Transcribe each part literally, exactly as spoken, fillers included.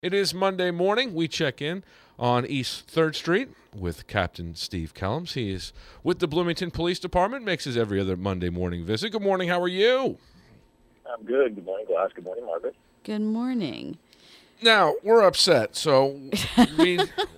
It is Monday morning. We check in on East third Street with Captain Steve Kellums. He is with the Bloomington Police Department, makes his every other Monday morning visit. Good morning. How are you? I'm good. Good morning, Glass. Good morning, Margaret. Good morning. Now, we're upset, so we,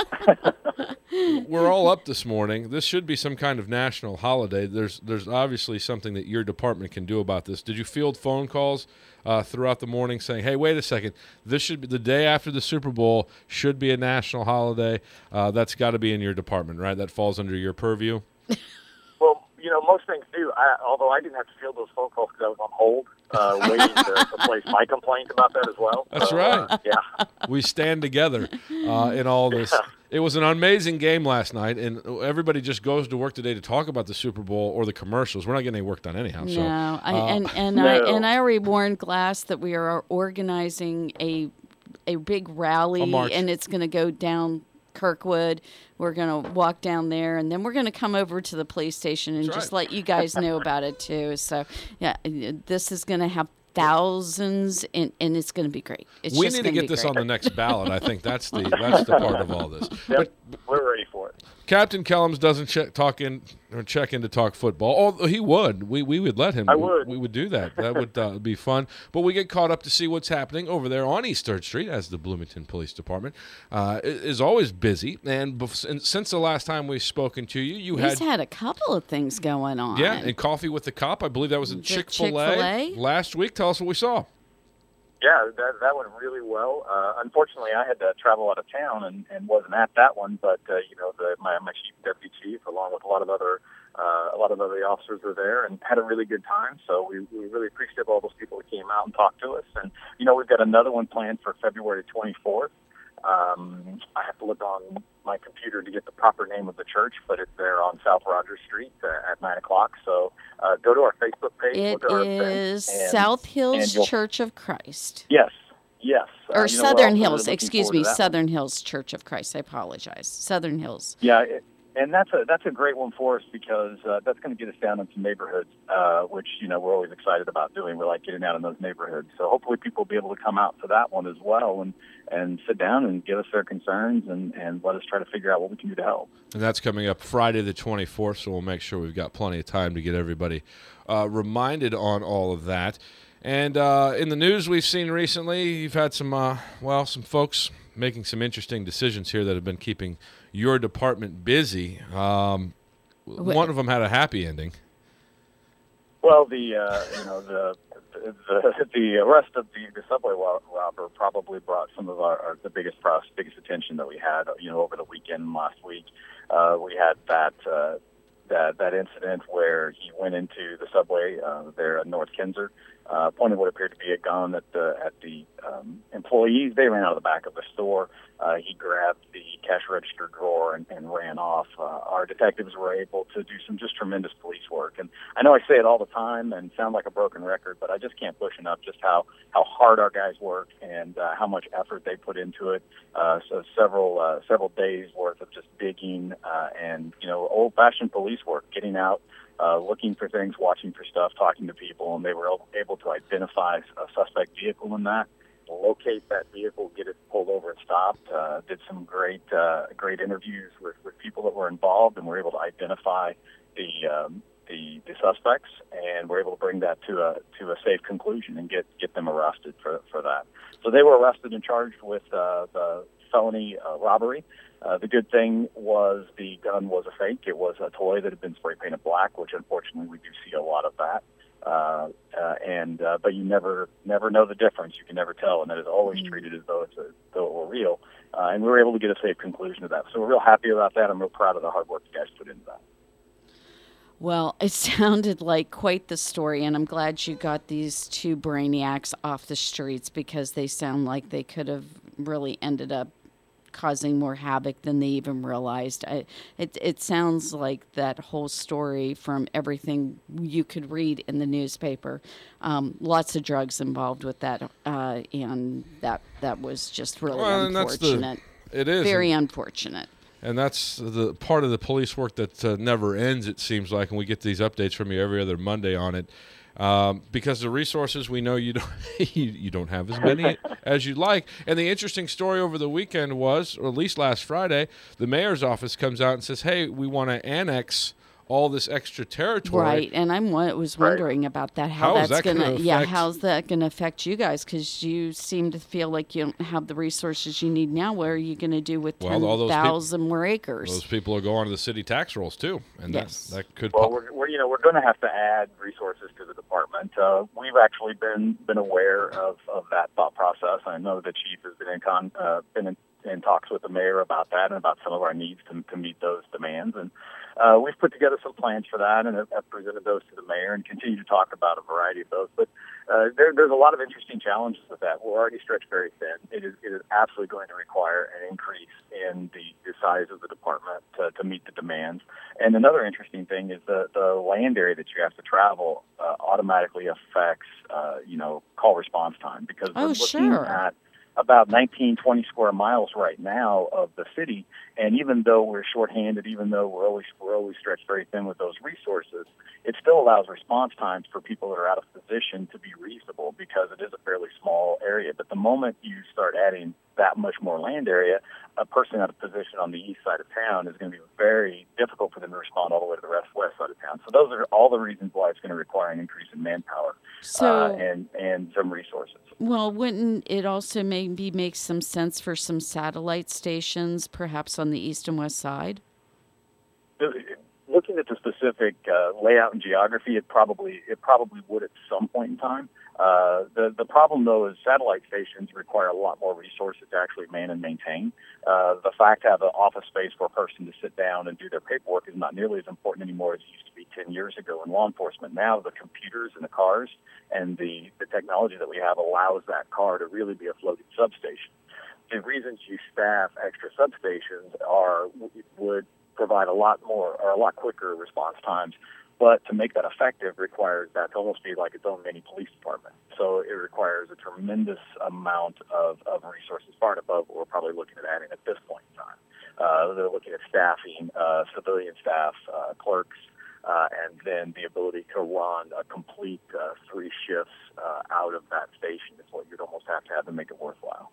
we're all up this morning. This should be some kind of national holiday. There's there's obviously something that your department can do about this. Did you field phone calls uh, throughout the morning saying, hey, wait a second, this should be the day after the Super Bowl should be a national holiday? Uh, that's got to be in your department, right? That falls under your purview? Well, you know, most things do. I, although I didn't have to field those phone calls because I was on hold, uh, waiting to, to place my complaint about that as well. That's so, right. Uh, yeah. We stand together uh, in all this. Yeah. It was an amazing game last night, and everybody just goes to work today to talk about the Super Bowl or the commercials. We're not getting any work done anyhow. No, so, I, uh, and and no. I and I already warned Glass that we are organizing a a big rally, A march. and it's going to go down Kirkwood. We're going to walk down there, and then we're going to come over to the police station and That's just right. let you guys know about it too. So, yeah, this is going to have thousands, and, and it's going to be great. It's we just need to gonna get be this great. on the next ballot. I think that's the that's the part of all this. Yep. We're ready for it. Captain Kellums doesn't check, talk in or check in to talk football. Although he would, we we would let him. I would. We, we would do that. That would uh, be fun. But we get caught up to see what's happening over there on East third Street, as the Bloomington Police Department uh, is always busy. And, bef- and since the last time we've spoken to you, you He's had had a couple of things going on. yeah, and Coffee with the Cop. I believe that was at The Chick-fil-A, Chick-fil-A? last week. Tell us what we saw. Yeah, that that went really well. Uh, unfortunately, I had to travel out of town and, and wasn't at that one. But uh, you know, the, my my chief deputy chief, along with a lot of other uh, a lot of other officers, were there and had a really good time. So we, we really appreciate all those people that came out and talked to us. And you know, we've got another one planned for February twenty-fourth. Um, I have to look on my computer to get the proper name of the church, but it's there on South Rogers Street uh, at nine o'clock. So uh, go to our Facebook page. It look at our is event, and- South Hills and you'll- Church of Christ. Yes, yes. Uh, Or you know, we're Southern also Hills, really looking excuse forward me, to that one. Southern Hills Church of Christ. I apologize. Southern Hills. Yeah, it, and that's a that's a great one for us because uh, that's going to get us down into neighborhoods, uh, which you know we're always excited about doing. We like getting out in those neighborhoods. So hopefully people will be able to come out to that one as well and and sit down and give us their concerns and, and let us try to figure out what we can do to help. And that's coming up Friday the twenty-fourth, so we'll make sure we've got plenty of time to get everybody uh, reminded on all of that. And uh, in the news we've seen recently, you've had some, uh, well, some folks making some interesting decisions here that have been keeping your department busy. Um, one of them had a happy ending. Well, the uh, you know the the the arrest of the, the subway ro- robber probably brought some of our, our the biggest pros, biggest attention that we had. You know, over the weekend last week, uh, we had that uh, that that incident where he went into the subway uh, there at North Kinzer, uh, pointed what appeared to be a gun at the at the um, employees. They ran out of the back of the store. Uh, he grabbed the cash register drawer and, and ran off. Uh, our detectives were able to do some just tremendous police work. And I know I say it all the time and sound like a broken record, but I just can't push enough just how, how hard our guys work and uh, how much effort they put into it. Uh, so several uh, several days worth of just digging uh, and, you know, old-fashioned police work, getting out, uh, looking for things, watching for stuff, talking to people, and they were able to identify a suspect vehicle in that, locate that vehicle, get it pulled over and stopped. Uh, did some great, uh, great interviews with, with people that were involved, and were able to identify the, um, the the suspects, and were able to bring that to a to a safe conclusion and get get them arrested for for that. So they were arrested and charged with uh, the felony uh, robbery. Uh, the good thing was the gun was a fake. It was a toy that had been spray painted black, which unfortunately we do see a lot of that. Uh, uh, and uh, but you never never know the difference. You can never tell, and that is always Mm-hmm. treated as though it's a, though it were real. Uh, and we were able to get a safe conclusion to that. So we're real happy about that. I'm real proud of the hard work you guys put into that. Well, it sounded like quite the story, and I'm glad you got these two brainiacs off the streets because they sound like they could have really ended up causing more havoc than they even realized. I, it it sounds like that whole story from everything you could read in the newspaper. Um, lots of drugs involved with that, uh, and that that was just really Well, and that's the- unfortunate. It is. Very and, unfortunate. and that's the part of the police work that uh, never ends, it seems like, and we get these updates from you every other Monday on it. Um, because the resources, we know you don't you, you don't have as many as you'd like. And the interesting story over the weekend was, or at least last Friday, the mayor's office comes out and says, hey, we want to annex all this extra territory. Right, and I'm was wondering about that. How, How is that's that gonna, gonna yeah, affect- how's that gonna affect you guys? Because you seem to feel like you don't have the resources you need now. What are you gonna do with Well, all ten those thousand more acres? Those people are going to the city tax rolls too, and Yes. that that could. Well, pop- we're, we're you know we're going to have to add resources to the department. Uh, we've actually been been aware of, of that thought process. I know the chief has been in con uh, been in, in talks with the mayor about that and about some of our needs to to meet those demands. And uh, we've put together some plans for that and have, have presented those to the mayor and continue to talk about a variety of those. But uh, there, there's a lot of interesting challenges with that. We're already stretched very thin. It is it is absolutely going to require an increase in the, the size of the department to, to meet the demands. And another interesting thing is the, the land area that you have to travel uh, automatically affects, uh, you know, call response time because Oh, we're looking sure. at about nineteen, twenty square miles right now of the city. And even though we're shorthanded, even though we're always, we're always stretched very thin with those resources, it still allows response times for people that are out of position to be reasonable because it is a fairly small area. But the moment you start adding that much more land area, a person out of position on the east side of town is going to be very difficult for them to respond all the way to the rest west side of town. So those are all the reasons why it's going to require an increase in manpower So- uh, and, and some resources. Well, wouldn't it also maybe make some sense for some satellite stations, perhaps on the east and west side? Looking at the specific uh, layout and geography, it probably it probably would at some point in time. Uh, the the problem though is satellite stations require a lot more resources to actually man and maintain. Uh, the fact to have an office space for a person to sit down and do their paperwork is not nearly as important anymore as it used to be ten years ago in law enforcement. Now the computers in the cars and the, the technology that we have allows that car to really be a floating substation. The reasons you staff extra substations are would provide a lot more or a lot quicker response times. But to make that effective requires that to almost be like its own mini police department. So it requires a tremendous amount of, of resources, far and above what we're probably looking at adding at this point in time. Uh, they're looking at staffing, uh, civilian staff, uh, clerks, uh, and then the ability to run a complete uh, three shifts uh, out of that station is what you'd almost have to have to make it worthwhile.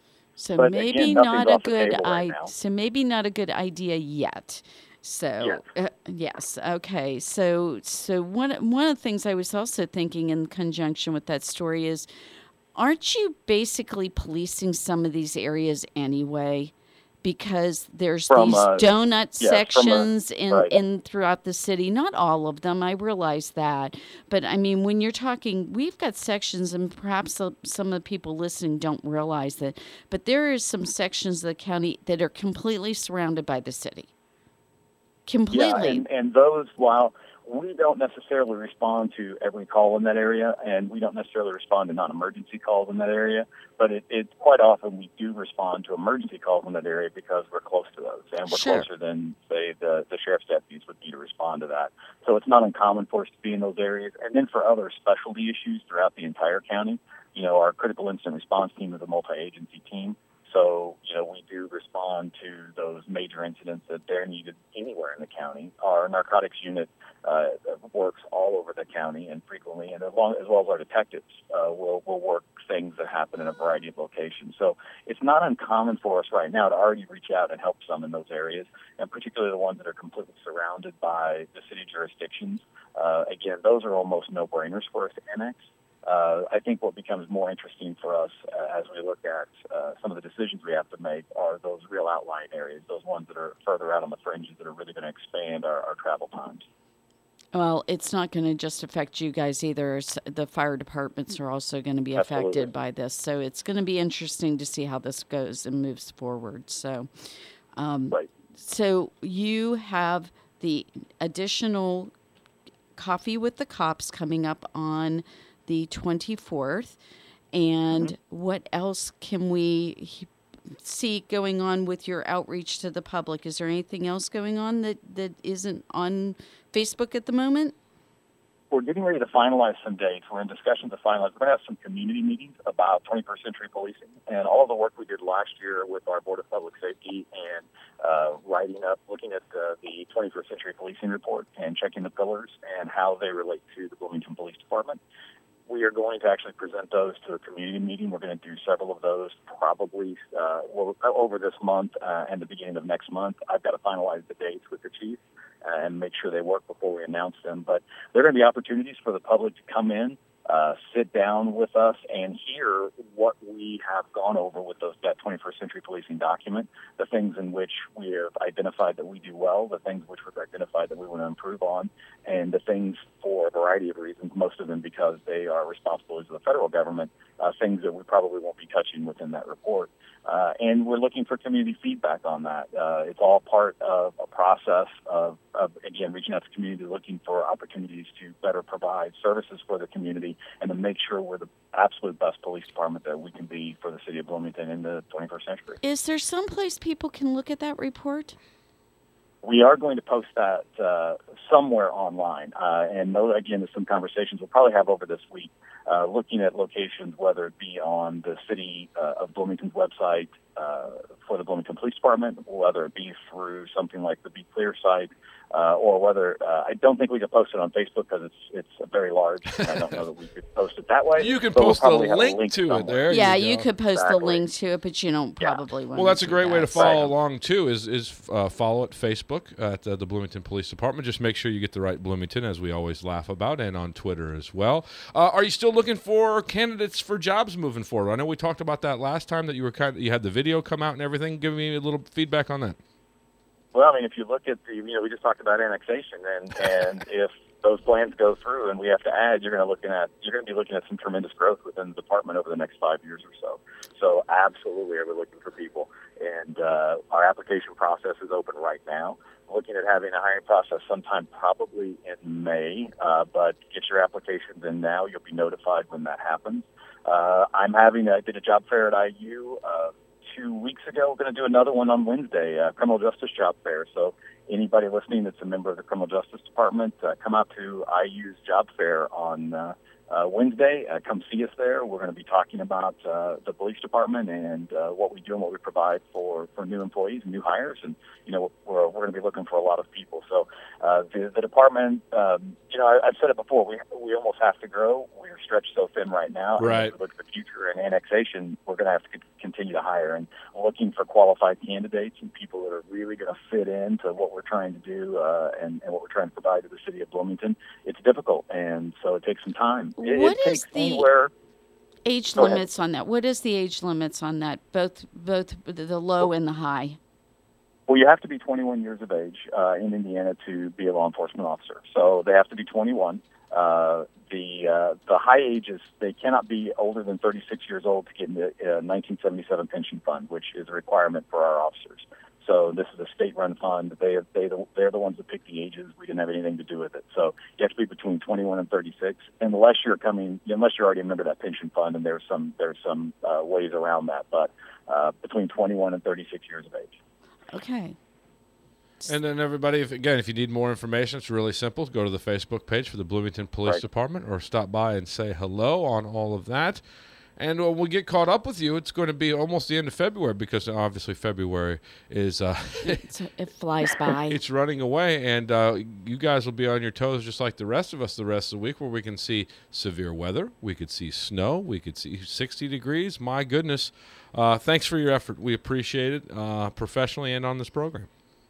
So But maybe again, not nothing's a off the good table right I now. so maybe not a good idea yet. So Yes. uh, yes, okay. So so one one of the things I was also thinking in conjunction with that story is, aren't you basically policing some of these areas anyway? Because there's From, these uh, donut yes, from a- sections in, right. in throughout the city. Not all of them, I realize that. But I mean, when you're talking, we've got sections, and perhaps the, some of the people listening don't realize that, but there is some sections of the county that are completely surrounded by the city. Completely. Yeah, and, and those, while we don't necessarily respond to every call in that area, and we don't necessarily respond to non-emergency calls in that area, but it, it quite often we do respond to emergency calls in that area because we're close to those, and we're Sure. closer than, say, the, the sheriff's deputies would be to respond to that. So it's not uncommon for us to be in those areas. And then for other specialty issues throughout the entire county, you know, our critical incident response team is a multi-agency team. So, you know, we do respond to those major incidents that they're needed anywhere in the county. Our narcotics unit uh, works all over the county and frequently, and as, long, as well as our detectives uh, will, will work things that happen in a variety of locations. So it's not uncommon for us right now to already reach out and help some in those areas, and particularly the ones that are completely surrounded by the city jurisdictions. Uh, again, those are almost no-brainers for us to annex. Uh, I think what becomes more interesting for us uh, as we look at uh, some of the decisions we have to make are those real outlying areas, those ones that are further out on the fringes that are really going to expand our, our travel times. Well, it's not going to just affect you guys either. S- The fire departments are also going to be Absolutely. affected by this. So it's going to be interesting to see how this goes and moves forward. So, um, Right. so you have the additional Coffee with the Cops coming up on the twenty-fourth. And Mm-hmm. what else can we he- see going on with your outreach to the public? Is there anything else going on that, that isn't on Facebook at the moment? we're getting ready to finalize some dates. We're in discussions to finalize. We're going to have some community meetings about twenty-first century policing and all of the work we did last year with our Board of Public Safety and uh, writing up, looking at uh, the twenty-first century policing report and checking the pillars and how they relate to the Bloomington Police Department. We are going to actually present those to a community meeting. We're going to do several of those probably uh, over this month uh, and the beginning of next month. I've got to finalize the dates with the chief and make sure they work before we announce them. But there are going to be opportunities for the public to come in, uh, sit down with us, and hear what we have gone over with those that twenty-first century policing document, the things in which we have identified that we do well, the things which we've identified that we want to improve on, and the things for a variety of reasons, most of them because they are responsibilities of the federal government, uh, things that we probably won't be touching within that report. Uh, and we're looking for community feedback on that. Uh, it's all part of a process of, of, again, reaching out to community, looking for opportunities to better provide services for the community and to make sure we're the absolute best police department that we can be for the city of Bloomington in the twenty-first century. Is there some place people can look at that report? We are going to post that uh, somewhere online. Uh, and those, again, there's some conversations we'll probably have over this week, uh, looking at locations, whether it be on the city uh, of Bloomington's website uh, for the Bloomington Police Department, whether it be through something like the Be Clear site, uh, or whether uh, I don't think we could post it on Facebook because it's it's very large. I don't know that we could post it that way. You can post we'll a link, link to somewhere. it there. Yeah, you, you could post exactly. the link to it, but you don't Yeah. probably want Well, that's a do great way to that. follow Right. along, too, is is uh, follow at Facebook at uh, the Bloomington Police Department. Just make sure you get the right Bloomington, as we always laugh about, and on Twitter as well. Uh, are you still looking for candidates for jobs moving forward? I know we talked about that last time, that you were kind of, you had the video come out and everything. Give me a little feedback on that. Well, I mean, if you look at the, you know, we just talked about annexation, and, and if those plans go through and we have to add, you're going to looking at you're going to be looking at some tremendous growth within the department over the next five years or so. So, absolutely, we're looking for people, and uh, our application process is open right now. Looking at having a hiring process sometime probably in May, uh, but get your applications in now. You'll be notified when that happens. Uh, I'm having I did a job fair at I U. Uh, Two weeks ago, we're going to do another one on Wednesday, uh, criminal justice job fair. So anybody listening that's a member of the criminal justice department, uh, come out to I U's job fair on uh, uh, Wednesday. Uh, come see us there. We're going to be talking about uh, the police department and uh, what we do and what we provide for, for new employees and new hires. And, you know, we're, we're going to be looking for a lot of people. So uh, the, the department, um, you know, I, I've said it before, we, we almost have to grow. We're stretched so thin right now. Right. And as we look at the future and annexation, we're going to have to continue to hire and looking for qualified candidates and people that are really going to fit into what we're trying to do uh, and, and what we're trying to provide to the city of Bloomington. It's difficult, and so it takes some time. It, What it is takes the anywhere. age Go ahead. limits on that? What is the age limits on that? Both both the low and the high. Well, you have to be twenty-one years of age uh, in Indiana to be a law enforcement officer. So they have to be twenty-one. Uh, the uh, the high age is they cannot be older than thirty-six years old to get in the uh, nineteen seventy-seven pension fund, which is a requirement for our officers. So this is a state-run fund. They they they're the ones that pick the ages. We didn't have anything to do with it. So you have to be between twenty-one and thirty-six, unless you're coming, unless you're already a member of that pension fund. And there's some there's some uh, ways around that, but uh, between twenty-one and thirty-six years of age. Okay. And then everybody, if, again, if you need more information, it's really simple. Go to the Facebook page for the Bloomington Police Right. Department or stop by and say hello on all of that. And when we get caught up with you, it's going to be almost the end of February because obviously February is uh, It's, it flies by. it's running away. And uh, you guys will be on your toes just like the rest of us the rest of the week, where we can see severe weather. We could see snow. We could see sixty degrees. My goodness. Uh, thanks for your effort. We appreciate it uh, professionally and on this program.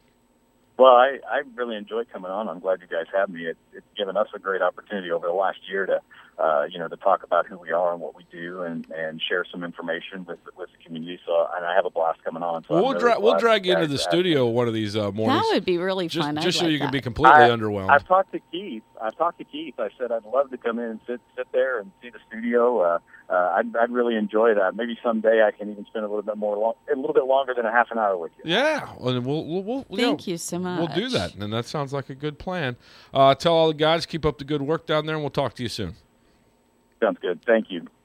Well, I, I really enjoyed coming on. I'm glad you guys have me. It, it's given us a great opportunity over the last year to, uh, you know, to talk about who we are and what we do, and, and share some information with with the community. So, and I have a blast coming on. So Well, I'm we'll, really dra- we'll glad drag you guys into the have studio me. one of these uh, mornings. That would be really just, fun. just I'd so like you can that. be completely I, underwhelmed. I've talked to Keith. I've talked to Keith. I said I'd love to come in and sit sit there and see the studio. Uh, uh, I'd, I'd really enjoy that. Maybe someday I can even spend a little bit more, long, a little bit longer than a half an hour with you. Yeah, and we'll we'll, we'll you know, Thank you so much. We'll do that, and that sounds like a good plan. Uh, tell all the guys keep up the good work down there, and we'll talk to you soon. Sounds good. Thank you.